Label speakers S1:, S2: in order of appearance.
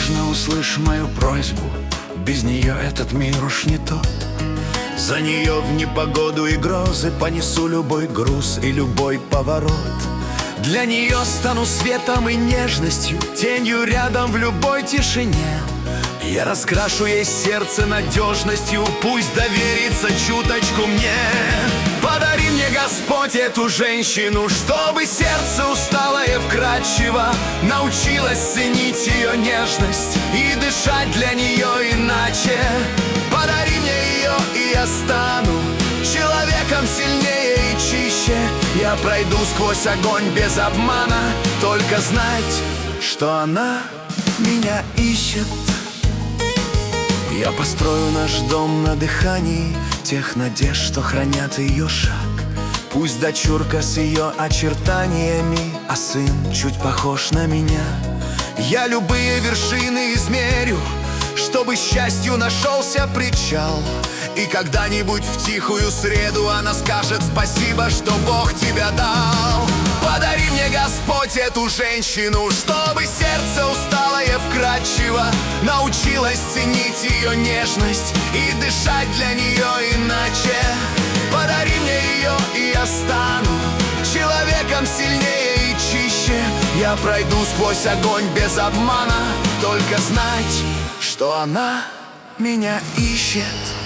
S1: осторожно, услышь мою просьбу. Без нее этот мир уж не тот. За нее в непогоду и грозы понесу любой груз и любой поворот. Для нее стану светом и нежностью, тенью рядом в любой тишине. Я раскрашу ей сердце надежностью, пусть доверится чуточку мне. Подари мне, Господь, эту женщину, чтобы сердце усталое вкрадчиво научилось ценить ее нежность и дышать для нее иначе. Подари мне ее, и я стану человеком сильнее и чище. Я пройду сквозь огонь без обмана, только знать, что она меня ищет. Я построю наш дом на дыхании тех надежд, что хранят ее шаг. Пусть дочурка с ее очертаниями, а сын чуть похож на меня. Я любые вершины измерю, чтобы счастью нашелся причал. И когда-нибудь в тихую среду она скажет: спасибо, что Бог тебя дал. Подари мне, Господь, эту женщину, чтобы сердце усталое вкрадчиво научилось ценить ее нежность и дышать для нее иначе. Подари мне ее, и я стану человеком сильнее и чище. Я пройду сквозь огонь без обмана, только знать, что она меня ищет.